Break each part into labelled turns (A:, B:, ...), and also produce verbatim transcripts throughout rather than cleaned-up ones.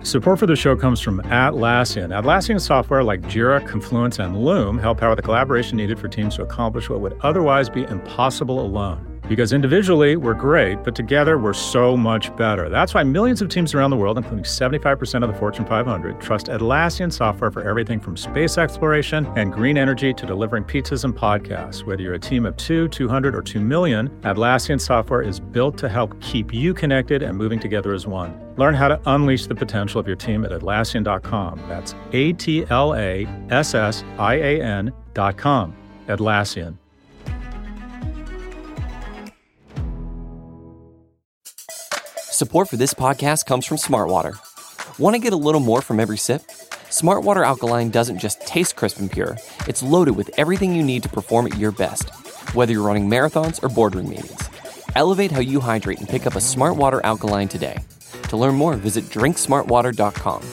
A: Support for the show comes from Atlassian. Atlassian software like Jira, Confluence, and Loom help power the collaboration needed for teams to accomplish what would otherwise be impossible alone. Because individually, we're great, but together, we're so much better. That's why millions of teams around the world, including seventy-five percent of the Fortune five hundred, trust Atlassian software for everything from space exploration and green energy to delivering pizzas and podcasts. Whether you're a team of two, two hundred, or two million, Atlassian software is built to help keep you connected and moving together as one. Learn how to unleash the potential of your team at Atlassian dot com. That's A T L A S S I A N dot com. Atlassian.
B: Support for this podcast comes from Smartwater. Want to get a little more from every sip? Smartwater Alkaline doesn't just taste crisp and pure. It's loaded with everything you need to perform at your best, whether you're running marathons or boardroom meetings. Elevate how you hydrate and pick up a Smartwater Alkaline today. To learn more, visit drink smart water dot com.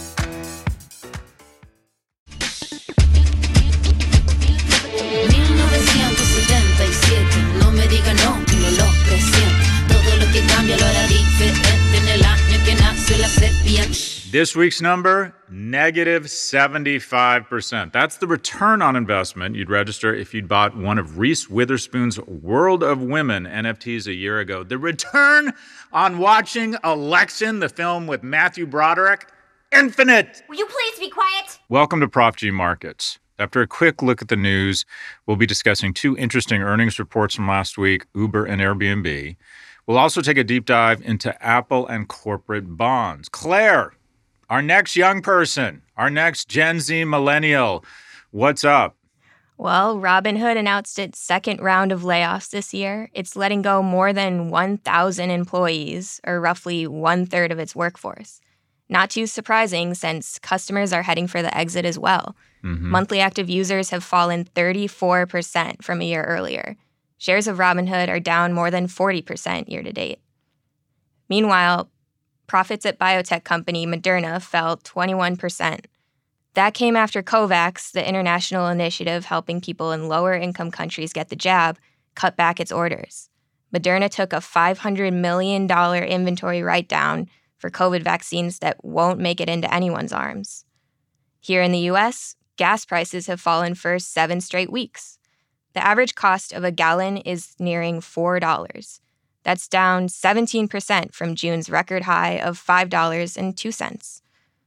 A: This week's number, negative seventy-five percent. That's the return on investment you'd register if you'd bought one of Reese Witherspoon's World of Women N F Ts a year ago. The return on watching Election, the film with Matthew Broderick, infinite.
C: Will you please be quiet?
A: Welcome to Prop G Markets. After a quick look at the news, we'll be discussing two interesting earnings reports from last week, Uber and Airbnb. We'll also take a deep dive into Apple and corporate bonds. Claire, our next young person, our next Gen Z millennial, what's up?
D: Well, Robinhood announced its second round of layoffs this year. It's letting go more than one thousand employees, or roughly one-third of its workforce. Not too surprising, since customers are heading for the exit as well. Mm-hmm. Monthly active users have fallen thirty-four percent from a year earlier. Shares of Robinhood are down more than forty percent year-to-date. Meanwhile, profits at biotech company Moderna fell twenty-one percent. That came after COVAX, the international initiative helping people in lower-income countries get the jab, cut back its orders. Moderna took a five hundred million dollars inventory write-down for COVID vaccines that won't make it into anyone's arms. Here in the U S, gas prices have fallen for seven straight weeks. The average cost of a gallon is nearing four dollars. That's down seventeen percent from June's record high of five dollars and two cents.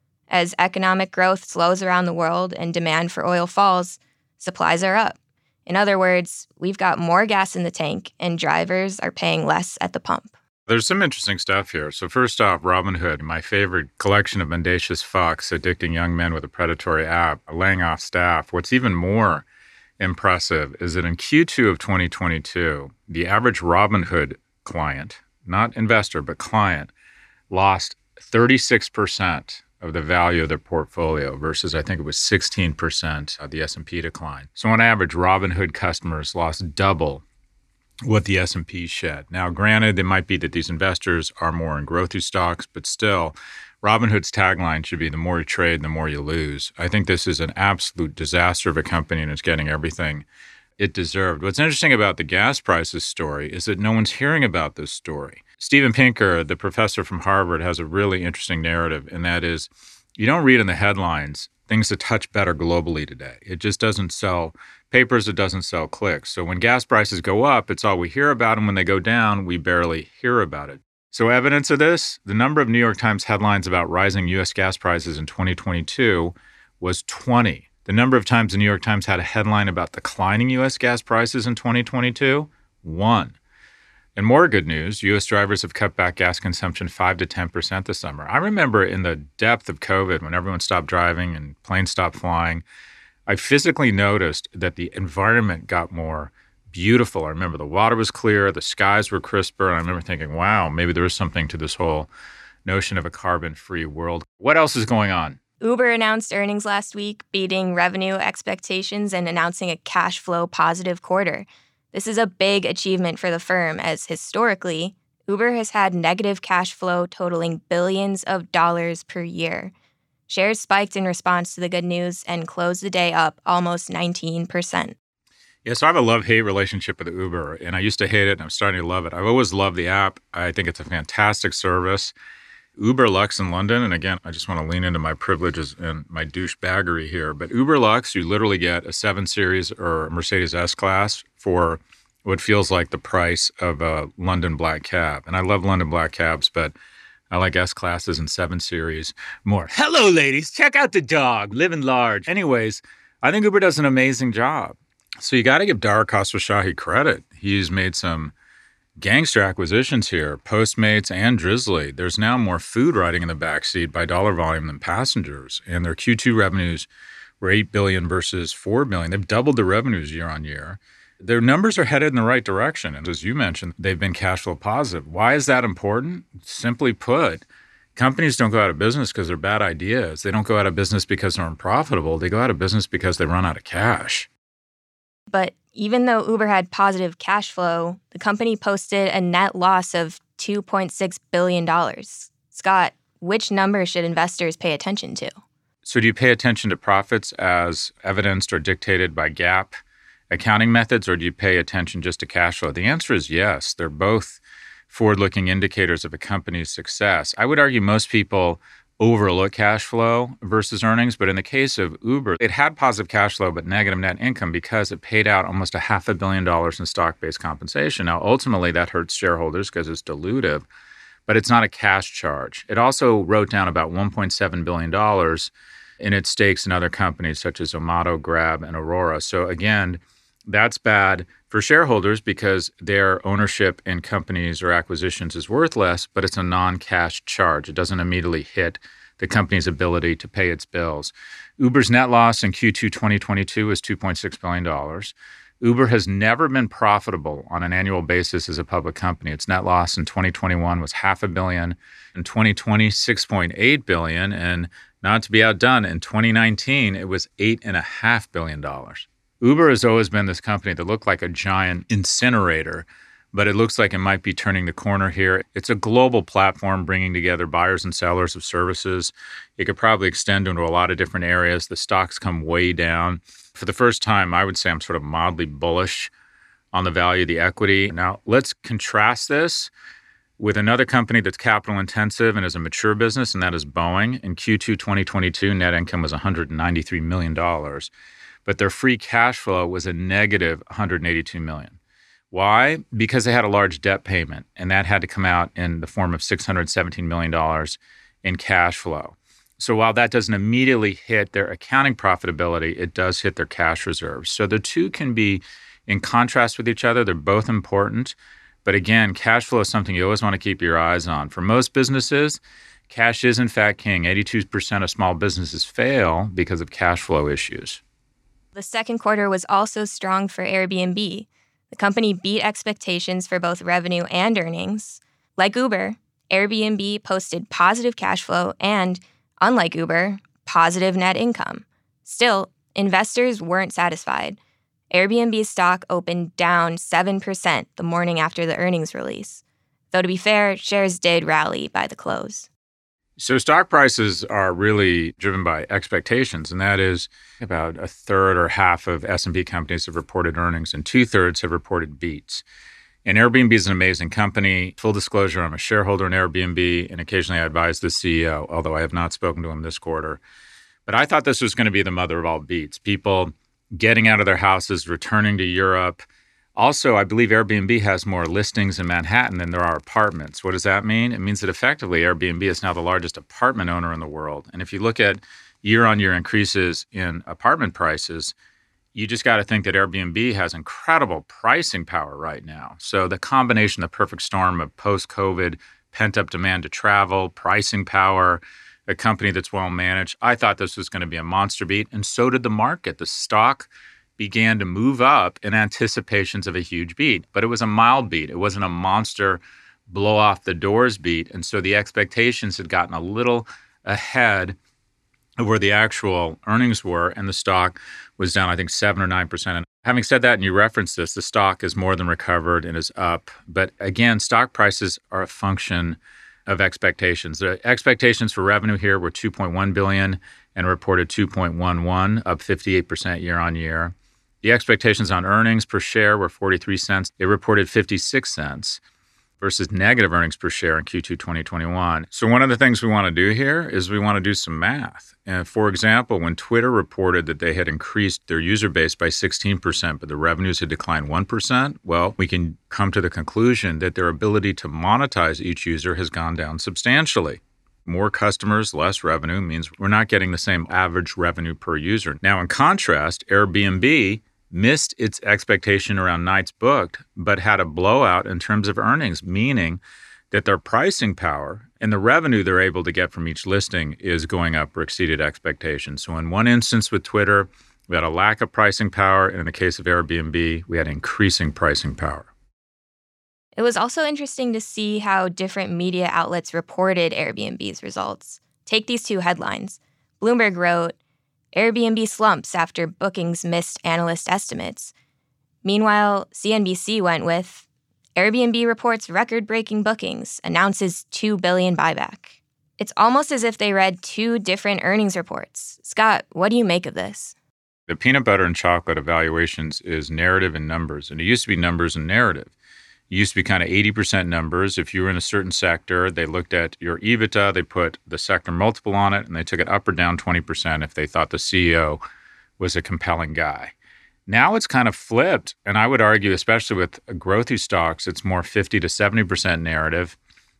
D: As economic growth slows around the world and demand for oil falls, supplies are up. In other words, we've got more gas in the tank and drivers are paying less at the pump.
A: There's some interesting stuff here. So first off, Robinhood, my favorite collection of mendacious fucks addicting young men with a predatory app, laying off staff. What's even more impressive is that in Q two of twenty twenty-two, the average Robinhood client, not investor, but client, lost thirty-six percent of the value of their portfolio versus I think it was sixteen percent of the S and P decline. So on average, Robinhood customers lost double what the S and P shed. Now, granted, it might be that these investors are more in growthy stocks, but still, Robinhood's tagline should be the more you trade, the more you lose. I think this is an absolute disaster of a company and it's getting everything it deserved. What's interesting about the gas prices story is that no one's hearing about this story. Steven Pinker, the professor from Harvard, has a really interesting narrative, and that is you don't read in the headlines things that touch better globally today. It just doesn't sell papers, it doesn't sell clicks. So when gas prices go up, it's all we hear about, and when they go down, we barely hear about it. So evidence of this, the number of New York Times headlines about rising U S gas prices in twenty twenty-two was twenty. The number of times the New York Times had a headline about declining U S gas prices in twenty twenty-two, one. And more good news, U S drivers have cut back gas consumption five to ten percent this summer. I remember in the depth of COVID, when everyone stopped driving and planes stopped flying, I physically noticed that the environment got more beautiful. I remember the water was clear, the skies were crisper, and I remember thinking, wow, maybe there is something to this whole notion of a carbon-free world. What else is going on?
D: Uber announced earnings last week, beating revenue expectations and announcing a cash flow positive quarter. This is a big achievement for the firm, as historically, Uber has had negative cash flow totaling billions of dollars per year. Shares spiked in response to the good news and closed the day up almost nineteen percent.
A: Yeah, so I have a love-hate relationship with Uber, and I used to hate it, and I'm starting to love it. I've always loved the app. I think it's a fantastic service. Uber Lux in London, and again, I just want to lean into my privileges and my douchebaggery here, but Uber Lux, you literally get a seven Series or a Mercedes S-Class for what feels like the price of a London black cab. And I love London black cabs, but I like S-Classes and seven Series more. Hello, ladies. Check out the dog. Living large. Anyways, I think Uber does an amazing job. So you got to give Dara Khosrowshahi credit. He's made some gangster acquisitions here, Postmates and Drizzly. There's now more food riding in the backseat by dollar volume than passengers. And their Q two revenues were eight billion dollars versus four billion dollars. They've doubled their revenues year on year. Their numbers are headed in the right direction. And as you mentioned, they've been cash flow positive. Why is that important? Simply put, companies don't go out of business because they're bad ideas. They don't go out of business because they're unprofitable. They go out of business because they run out of cash.
D: But even though Uber had positive cash flow, the company posted a net loss of two point six billion dollars. Scott, which number should investors pay attention to?
A: So do you pay attention to profits as evidenced or dictated by GAAP accounting methods, or do you pay attention just to cash flow? The answer is yes. They're both forward-looking indicators of a company's success. I would argue most people overlook cash flow versus earnings, but in the case of Uber, it had positive cash flow but negative net income because it paid out almost a half a billion dollars in stock-based compensation. Now, ultimately, that hurts shareholders because it's dilutive, but it's not a cash charge. It also wrote down about one point seven billion dollars in its stakes in other companies such as Zomato, Grab, and Aurora. So again, that's bad for shareholders because their ownership in companies or acquisitions is worth less, but it's a non-cash charge. It doesn't immediately hit the company's ability to pay its bills. Uber's net loss in Q two twenty twenty-two was two point six billion dollars. Uber has never been profitable on an annual basis as a public company. Its net loss in twenty twenty-one was half a billion. In twenty twenty, six point eight billion. And not to be outdone, in twenty nineteen, it was eight point five billion dollars. Uber has always been this company that looked like a giant incinerator, but it looks like it might be turning the corner here. It's a global platform bringing together buyers and sellers of services. It could probably extend into a lot of different areas. The stocks come way down. For the first time, I would say I'm sort of mildly bullish on the value of the equity. Now, let's contrast this with another company that's capital intensive and is a mature business, and that is Boeing. In Q two twenty twenty-two, net income was one hundred ninety-three million dollars. But their free cash flow was a negative one hundred eighty-two million dollars. Why? Because they had a large debt payment, and that had to come out in the form of six hundred seventeen million dollars in cash flow. So while that doesn't immediately hit their accounting profitability, it does hit their cash reserves. So the two can be in contrast with each other. They're both important. But again, cash flow is something you always want to keep your eyes on. For most businesses, cash is in fact king. eighty-two percent of small businesses fail because of cash flow issues.
D: The second quarter was also strong for Airbnb. The company beat expectations for both revenue and earnings. Like Uber, Airbnb posted positive cash flow and, unlike Uber, positive net income. Still, investors weren't satisfied. Airbnb's stock opened down seven percent the morning after the earnings release. Though to be fair, shares did rally by the close.
A: So stock prices are really driven by expectations, and that is about a third or half of S and P companies have reported earnings, and two-thirds have reported beats. And Airbnb is an amazing company. Full disclosure, I'm a shareholder in Airbnb, and occasionally I advise the C E O, although I have not spoken to him this quarter. But I thought this was going to be the mother of all beats. People getting out of their houses, returning to Europe. Also, I believe Airbnb has more listings in Manhattan than there are apartments. What does that mean? It means that effectively Airbnb is now the largest apartment owner in the world. And if you look at year-on-year increases in apartment prices, you just got to think that Airbnb has incredible pricing power right now. So the combination, the perfect storm of post-COVID, pent-up demand to travel, pricing power, a company that's well managed. I thought this was going to be a monster beat, and so did the market. The stock began to move up in anticipations of a huge beat, but it was a mild beat. It wasn't a monster blow off the doors beat. And so the expectations had gotten a little ahead of where the actual earnings were, and the stock was down, I think, seven or nine percent. And having said that, and you referenced this, the stock is more than recovered and is up. But again, stock prices are a function of expectations. The expectations for revenue here were two point one billion dollars and reported two point one one, up fifty-eight percent year on year. The expectations on earnings per share were forty-three cents. They reported fifty-six cents. versus negative earnings per share in Q two twenty twenty-one. So one of the things we want to do here is we want to do some math. And for example, when Twitter reported that they had increased their user base by sixteen percent, but the revenues had declined one percent, well, we can come to the conclusion that their ability to monetize each user has gone down substantially. More customers, less revenue means we're not getting the same average revenue per user. Now, in contrast, Airbnb missed its expectation around nights booked, but had a blowout in terms of earnings, meaning that their pricing power and the revenue they're able to get from each listing is going up or exceeded expectations. So in one instance with Twitter, we had a lack of pricing power. And in the case of Airbnb, we had increasing pricing power.
D: It was also interesting to see how different media outlets reported Airbnb's results. Take these two headlines. Bloomberg wrote, Airbnb slumps after bookings missed analyst estimates. Meanwhile, C N B C went with, Airbnb reports record-breaking bookings, announces two billion dollars buyback. It's almost as if they read two different earnings reports. Scott, what do you make of this?
A: The peanut butter and chocolate evaluations is narrative and numbers, and it used to be numbers and narrative. It used to be kind of eighty percent numbers. If you were in a certain sector, they looked at your EBITDA, they put the sector multiple on it, and they took it up or down twenty percent if they thought the C E O was a compelling guy. Now it's kind of flipped, and I would argue, especially with growthy stocks, it's more fifty to seventy percent narrative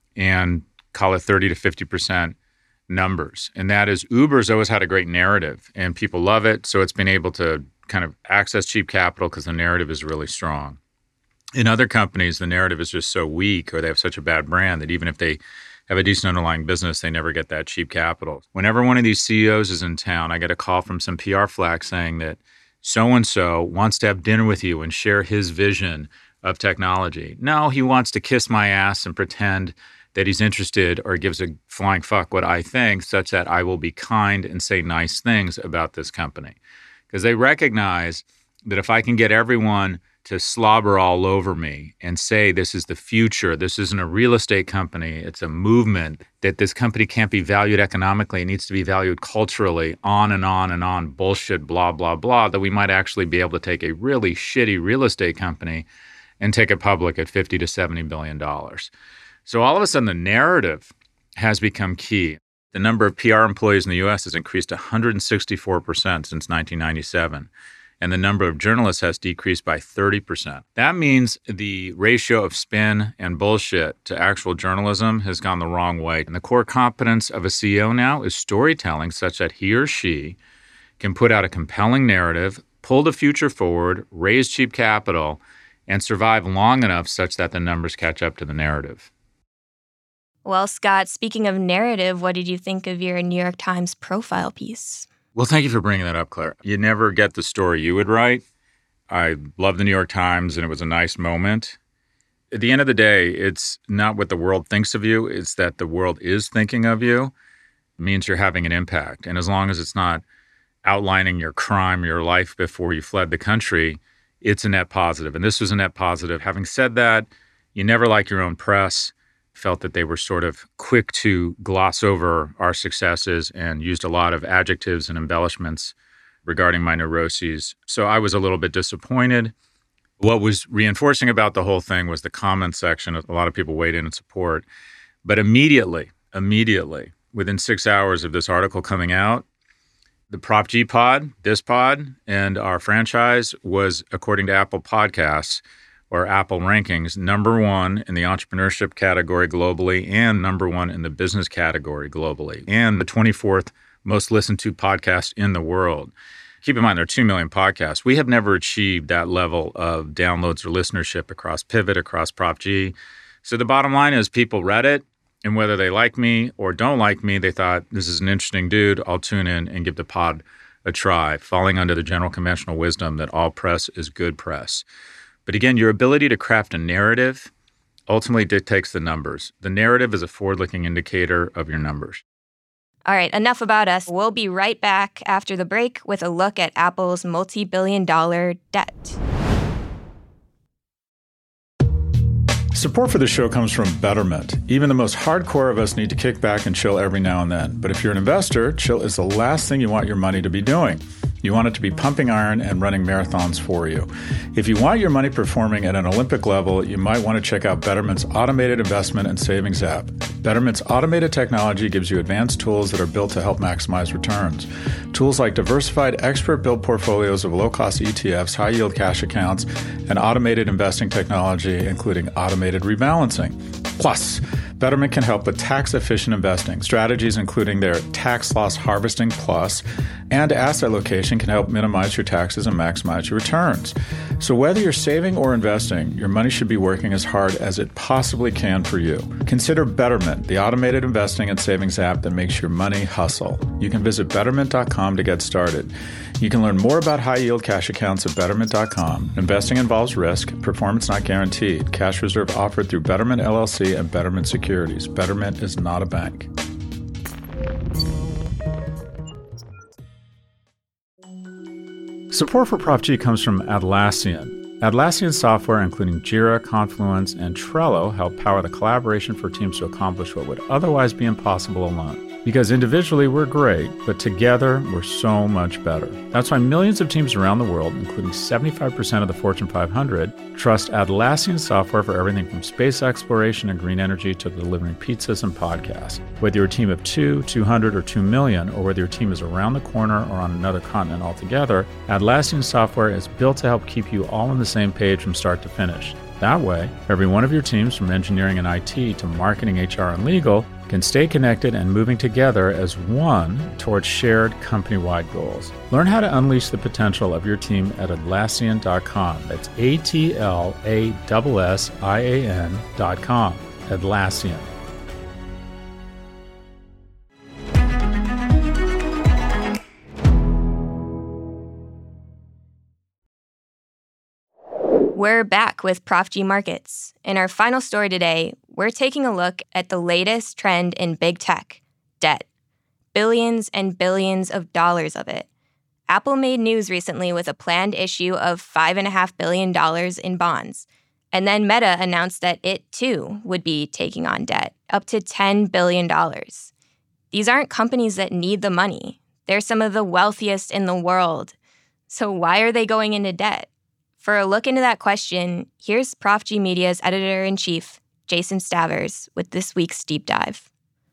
A: and call it thirty to fifty percent numbers. And that is Uber's always had a great narrative, and people love it, so it's been able to kind of access cheap capital because the narrative is really strong. In other companies, the narrative is just so weak or they have such a bad brand that even if they have a decent underlying business, they never get that cheap capital. Whenever one of these C E Os is in town, I get a call from some P R flack saying that so-and-so wants to have dinner with you and share his vision of technology. No, he wants to kiss my ass and pretend that he's interested or gives a flying fuck what I think, such that I will be kind and say nice things about this company. Because they recognize that if I can get everyone to slobber all over me and say this is the future, this isn't a real estate company, it's a movement, that this company can't be valued economically, it needs to be valued culturally, on and on and on, bullshit, blah, blah, blah, that we might actually be able to take a really shitty real estate company and take it public at fifty to seventy billion dollars. So all of a sudden the narrative has become key. The number of P R employees in the U S has increased one hundred sixty-four percent since nineteen ninety-seven. And the number of journalists has decreased by thirty percent. That means the ratio of spin and bullshit to actual journalism has gone the wrong way. And the core competence of a C E O now is storytelling such that he or she can put out a compelling narrative, pull the future forward, raise cheap capital, and survive long enough such that the numbers catch up to the narrative.
D: Well, Scott, speaking of narrative, what did you think of your New York Times profile piece?
A: Well, thank you for bringing that up, Claire. You never get the story you would write. I love the New York Times, and it was a nice moment. At the end of the day, it's not what the world thinks of you. It's that the world is thinking of you. It means you're having an impact. And as long as it's not outlining your crime, your life before you fled the country, it's a net positive. And this was a net positive. Having said that, you never like your own press. Felt that they were sort of quick to gloss over our successes and used a lot of adjectives and embellishments regarding my neuroses. So I was a little bit disappointed. What was reinforcing about the whole thing was the comment section. A lot of people weighed in in support. But immediately, immediately, within six hours of this article coming out, the Prop G pod, this pod, and our franchise was, according to Apple Podcasts, or Apple rankings, number one in the entrepreneurship category globally and number one in the business category globally and the twenty-fourth most listened to podcast in the world. Keep in mind, there are two million podcasts. We have never achieved that level of downloads or listenership across Pivot, across Prop G. So the bottom line is people read it, and whether they like me or don't like me, they thought, this is an interesting dude. I'll tune in and give the pod a try, falling under the general conventional wisdom that all press is good press. But again, your ability to craft a narrative ultimately dictates the numbers. The narrative is a forward-looking indicator of your numbers.
D: All right, enough about us. We'll be right back after the break with a look at Apple's multi-billion dollar debt.
C: Support for the show comes from Betterment. Even the most hardcore of us need to kick back and chill every now and then. But if you're an investor, chill is the last thing you want your money to be doing. You want it to be pumping iron and running marathons for you. If you want your money performing at an Olympic level, you might want to check out Betterment's automated investment and savings app. Betterment's automated technology gives you advanced tools that are built to help maximize returns. Tools like diversified, expert-built portfolios of low-cost E T Fs, high-yield cash accounts, and automated investing technology, including automated rebalancing. Plus, Betterment can help with tax-efficient investing. Strategies including their Tax Loss Harvesting Plus and asset location can help minimize your taxes and maximize your returns. So whether you're saving or investing, your money should be working as hard as it possibly can for you. Consider Betterment, the automated investing and savings app that makes your money hustle. You can visit betterment dot com to get started. You can learn more about high-yield cash accounts at betterment dot com. Investing involves risk. Performance not guaranteed. Cash reserve offered through Betterment L L C and Betterment Securities. Betterment is not a bank. Support for Prof G comes from Atlassian. Atlassian software, including Jira, Confluence, and Trello, help power the collaboration for teams to accomplish what would otherwise be impossible alone. Because individually we're great, but together we're so much better. That's why millions of teams around the world, including seventy-five percent of the Fortune five hundred, trust Atlassian software for everything from space exploration and green energy to delivering pizzas and podcasts. Whether you're a team of two, two hundred, or two million, or whether your team is around the corner or on another continent altogether, Atlassian software is built to help keep you all on the same page from start to finish. That way, every one of your teams, from engineering and I T to marketing, H R, and legal, can stay connected and moving together as one towards shared company-wide goals. Learn how to unleash the potential of your team at Atlassian dot com. That's A T L A S S I A N dot com. Atlassian.
D: We're back with Prof G Markets. In our final story today, we're taking a look at the latest trend in big tech, debt. Billions and billions of dollars of it. Apple made news recently with a planned issue of five point five billion dollars in bonds. And then Meta announced that it, too, would be taking on debt, up to ten billion dollars. These aren't companies that need the money. They're some of the wealthiest in the world. So why are they going into debt? For a look into that question, here's Prof G Media's editor-in-chief, Jason Stavers, with this week's deep dive.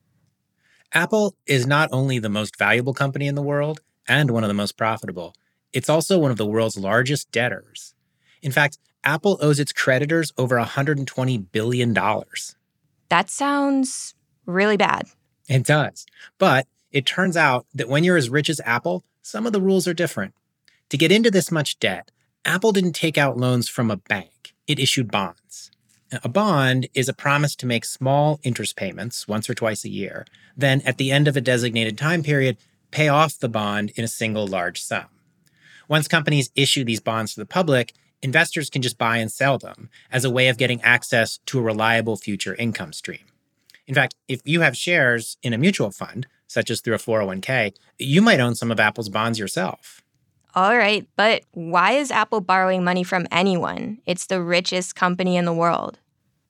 E: Apple is not only the most valuable company in the world and one of the most profitable, it's also one of the world's largest debtors. In fact, Apple owes its creditors over one hundred twenty billion dollars.
D: That sounds really bad.
E: It does. But it turns out that when you're as rich as Apple, some of the rules are different. To get into this much debt, Apple didn't take out loans from a bank. It issued bonds. A bond is a promise to make small interest payments once or twice a year, then at the end of a designated time period, pay off the bond in a single large sum. Once companies issue these bonds to the public, investors can just buy and sell them as a way of getting access to a reliable future income stream. In fact, if you have shares in a mutual fund, such as through a four oh one k, you might own some of Apple's bonds yourself.
D: All right, but why is Apple borrowing money from anyone? It's the richest company in the world.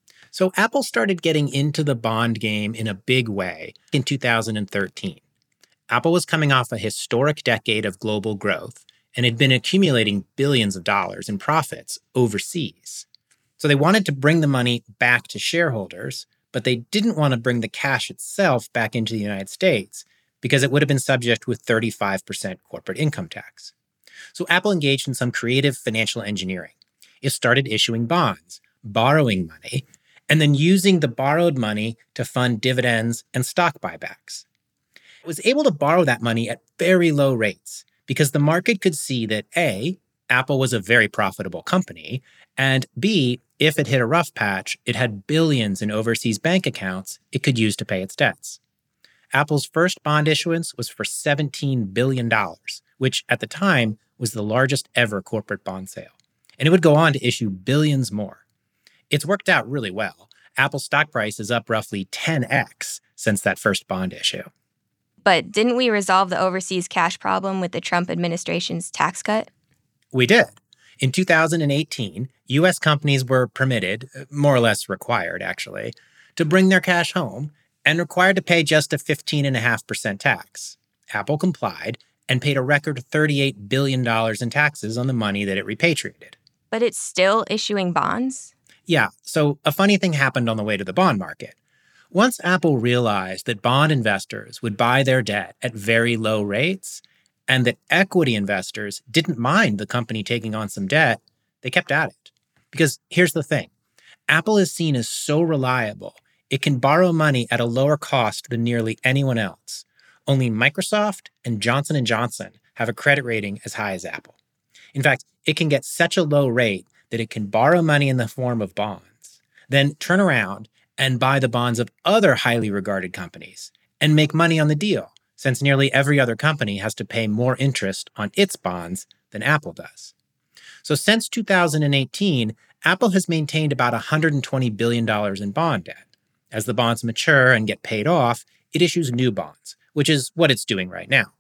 E: So Apple started getting into the bond game in a big way in two thousand thirteen. Apple was coming off a historic decade of global growth and had been accumulating billions of dollars in profits overseas. So they wanted to bring the money back to shareholders, but they didn't want to bring the cash itself back into the United States because it would have been subject with thirty-five percent corporate income tax. So Apple engaged in some creative financial engineering. It started issuing bonds, borrowing money, and then using the borrowed money to fund dividends and stock buybacks. It was able to borrow that money at very low rates because the market could see that A, Apple was a very profitable company, and B, if it hit a rough patch, it had billions in overseas bank accounts it could use to pay its debts. Apple's first bond issuance was for seventeen billion dollars, which at the time was the largest ever corporate bond sale. And it would go on to issue billions more. It's worked out really well. Apple's stock price is up roughly ten x since that first bond issue.
D: But didn't we resolve the overseas cash problem with the Trump administration's tax cut?
E: We did. In two thousand eighteen, U S companies were permitted, more or less required actually, to bring their cash home and required to pay just a fifteen point five percent tax. Apple complied, and paid a record thirty-eight billion dollars in taxes on the money that it repatriated.
D: But it's still issuing bonds?
E: Yeah, so a funny thing happened on the way to the bond market. Once Apple realized that bond investors would buy their debt at very low rates, and that equity investors didn't mind the company taking on some debt, they kept at it. Because here's the thing. Apple is seen as so reliable, it can borrow money at a lower cost than nearly anyone else. Only Microsoft and Johnson and Johnson have a credit rating as high as Apple. In fact, it can get such a low rate that it can borrow money in the form of bonds, then turn around and buy the bonds of other highly regarded companies and make money on the deal, since nearly every other company has to pay more interest on its bonds than Apple does. So since two thousand eighteen, Apple has maintained about one hundred twenty billion dollars in bond debt. As the bonds mature and get paid off, it issues new bonds, which is what it's doing right now.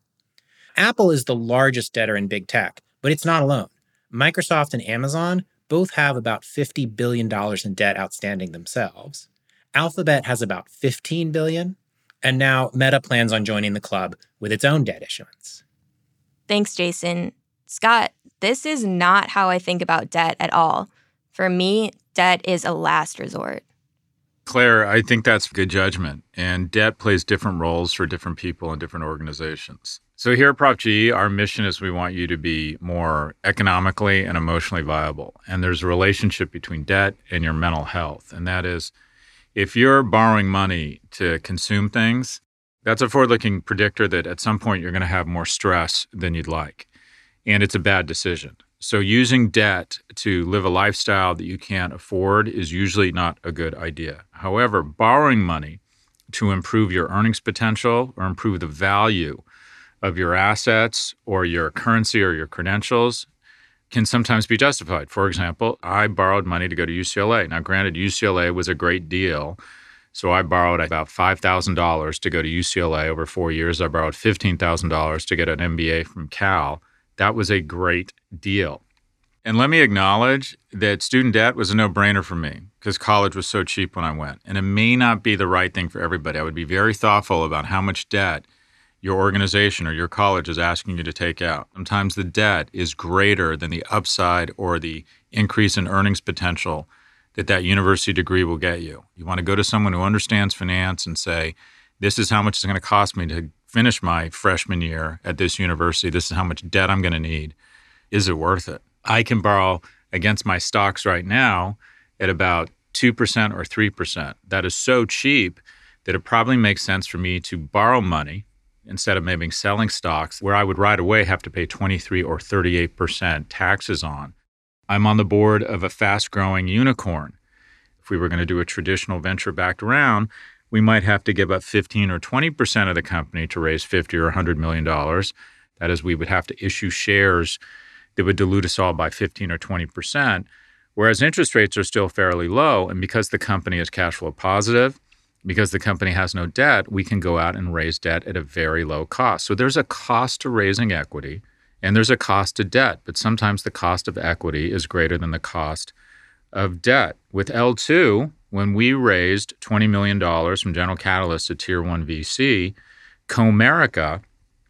E: Apple is the largest debtor in big tech, but it's not alone. Microsoft and Amazon both have about fifty billion dollars in debt outstanding themselves. Alphabet has about fifteen billion dollars, and now Meta plans on joining the club with its own debt issuance.
D: Thanks, Jason. Scott, this is not how I think about debt at all. For me, debt is a last resort.
A: Claire, I think that's good judgment. And debt plays different roles for different people and different organizations. So here at Prop G, our mission is we want you to be more economically and emotionally viable. And there's a relationship between debt and your mental health. And that is, if you're borrowing money to consume things, that's a forward-looking predictor that at some point you're going to have more stress than you'd like. And it's a bad decision. So using debt to live a lifestyle that you can't afford is usually not a good idea. However, borrowing money to improve your earnings potential or improve the value of your assets or your currency or your credentials can sometimes be justified. For example, I borrowed money to go to U C L A. Now, granted, U C L A was a great deal. So I borrowed about five thousand dollars to go to U C L A over four years. I borrowed fifteen thousand dollars to get an M B A from Cal. That was a great deal. And let me acknowledge that student debt was a no-brainer for me because college was so cheap when I went. And it may not be the right thing for everybody. I would be very thoughtful about how much debt your organization or your college is asking you to take out. Sometimes the debt is greater than the upside or the increase in earnings potential that that university degree will get you. You want to go to someone who understands finance and say, this is how much it's going to cost me to finish my freshman year at this university. This is how much debt I'm going to need. Is it worth it? I can borrow against my stocks right now at about two percent or three percent. That is so cheap that it probably makes sense for me to borrow money instead of maybe selling stocks where I would right away have to pay twenty-three or thirty-eight percent taxes on. I'm on the board of a fast-growing unicorn. If we were going to do a traditional venture-backed round, we might have to give up fifteen or twenty percent of the company to raise fifty or one hundred million dollars. That is, we would have to issue shares that would dilute us all by fifteen or twenty percent, whereas interest rates are still fairly low. And because the company is cash flow positive, because the company has no debt, we can go out and raise debt at a very low cost. So there's a cost to raising equity and there's a cost to debt, but sometimes the cost of equity is greater than the cost of debt. With L two, when we raised twenty million dollars from General Catalyst, a tier one V C, Comerica,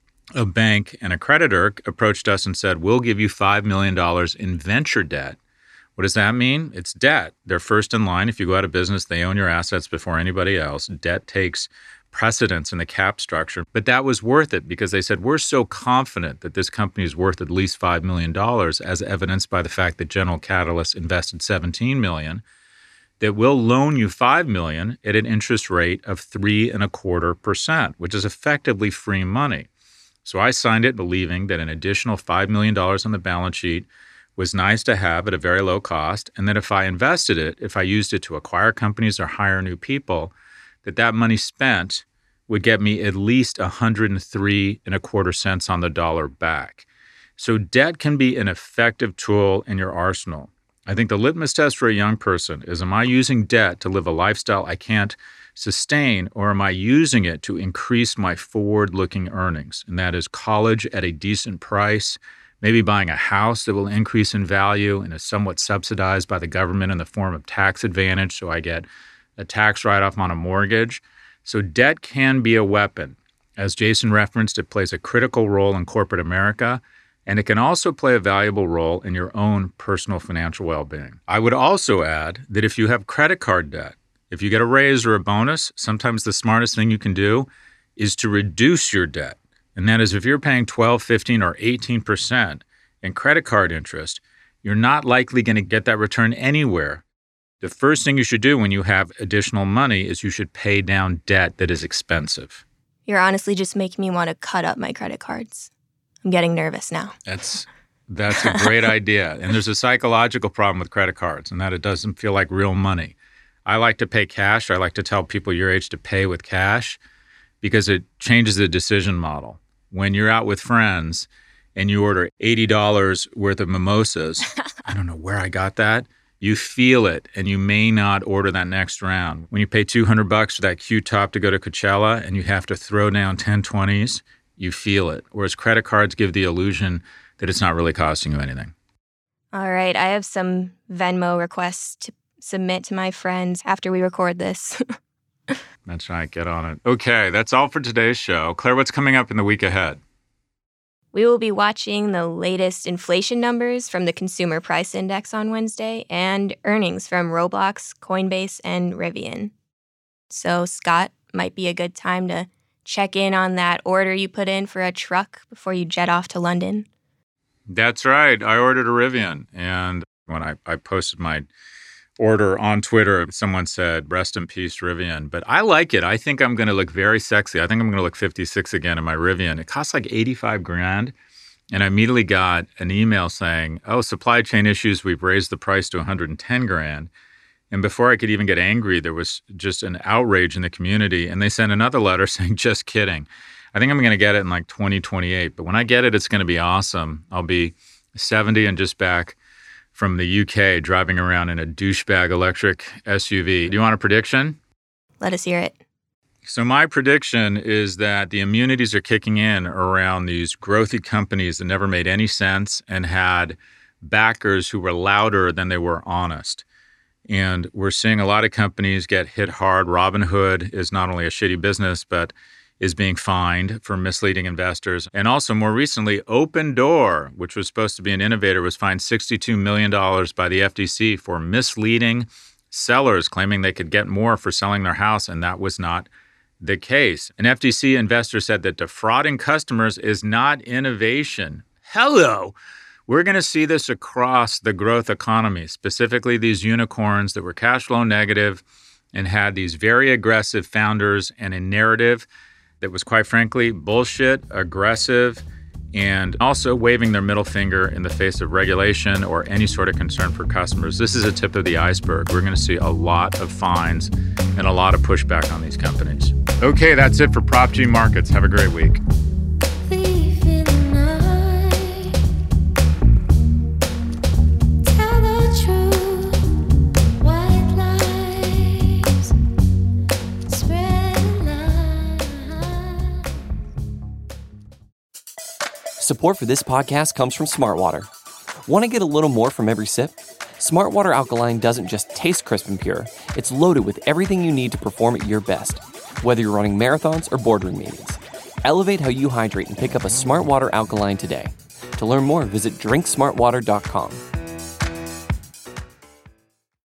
A: a bank and a creditor, approached us and said, we'll give you five million dollars in venture debt. What does that mean? It's debt. They're first in line. If you go out of business, they own your assets before anybody else. Debt takes precedence in the cap structure. But that was worth it because they said, we're so confident that this company is worth at least five million dollars, as evidenced by the fact that General Catalyst invested seventeen million dollars, that we'll loan you five million dollars at an interest rate of three and a quarter percent, which is effectively free money. So I signed it believing that an additional five million dollars on the balance sheet was nice to have at a very low cost, and that if I invested it, if I used it to acquire companies or hire new people, that that money spent would get me at least one hundred three and a quarter cents on the dollar back. So debt can be an effective tool in your arsenal. I think the litmus test for a young person is, am I using debt to live a lifestyle I can't sustain, or am I using it to increase my forward-looking earnings? And that is college at a decent price, maybe buying a house that will increase in value and is somewhat subsidized by the government in the form of tax advantage, so I get a tax write-off on a mortgage. So debt can be a weapon. As Jason referenced, it plays a critical role in corporate America, and it can also play a valuable role in your own personal financial well-being. I would also add that if you have credit card debt, if you get a raise or a bonus, sometimes the smartest thing you can do is to reduce your debt. And that is, if you're paying twelve, fifteen, or eighteen percent in credit card interest, you're not likely going to get that return anywhere. The first thing you should do when you have additional money is you should pay down debt that is expensive.
D: You're honestly just making me want to cut up my credit cards. I'm getting nervous now.
A: That's that's a great idea. And there's a psychological problem with credit cards, and that it doesn't feel like real money. I like to pay cash. I like to tell people your age to pay with cash because it changes the decision model. When you're out with friends and you order eighty dollars worth of mimosas, I don't know where I got that, you feel it, and you may not order that next round. When you pay two hundred bucks for that Q-top to go to Coachella and you have to throw down ten twenties, you feel it. Whereas credit cards give the illusion that it's not really costing you anything.
D: All right, I have some Venmo requests to submit to my friends after we record this.
A: That's right, get on it. Okay, that's all for today's show. Claire, what's coming up in the week ahead?
D: We will be watching the latest inflation numbers from the Consumer Price Index on Wednesday and earnings from Roblox, Coinbase, and Rivian. So, Scott, might be a good time to check in on that order you put in for a truck before you jet off to London.
A: That's right. I ordered a Rivian, and when I, I posted my order on Twitter, someone said, rest in peace, Rivian. But I like it. I think I'm going to look very sexy. I think I'm going to look fifty-six again in my Rivian. It costs like eighty-five grand. And I immediately got an email saying, oh, supply chain issues, we've raised the price to one hundred ten grand. And before I could even get angry, there was just an outrage in the community. And they sent another letter saying, just kidding. I think I'm going to get it in like twenty twenty-eight. But when I get it, it's going to be awesome. I'll be seventy and just back from the U K driving around in a douchebag electric S U V. Do you want a prediction?
D: Let us hear it.
A: So my prediction is that the immunities are kicking in around these growthy companies that never made any sense and had backers who were louder than they were honest. And we're seeing a lot of companies get hit hard. Robinhood is not only a shitty business, but is being fined for misleading investors. And also more recently, Opendoor, which was supposed to be an innovator, was fined sixty-two million dollars by the F T C for misleading sellers, claiming they could get more for selling their house, and that was not the case. An F T C investor said that defrauding customers is not innovation. Hello! We're going to see this across the growth economy, specifically these unicorns that were cash flow negative and had these very aggressive founders and a narrative that was, quite frankly, bullshit, aggressive, and also waving their middle finger in the face of regulation or any sort of concern for customers. This is a tip of the iceberg. We're going to see a lot of fines and a lot of pushback on these companies. Okay, that's it for Prop G Markets. Have a great week.
B: Support for this podcast comes from Smartwater. Want to get a little more from every sip? Smartwater Alkaline doesn't just taste crisp and pure. It's loaded with everything you need to perform at your best, whether you're running marathons or boardroom meetings. Elevate how you hydrate and pick up a Smartwater Alkaline today. To learn more, visit drink smart water dot com.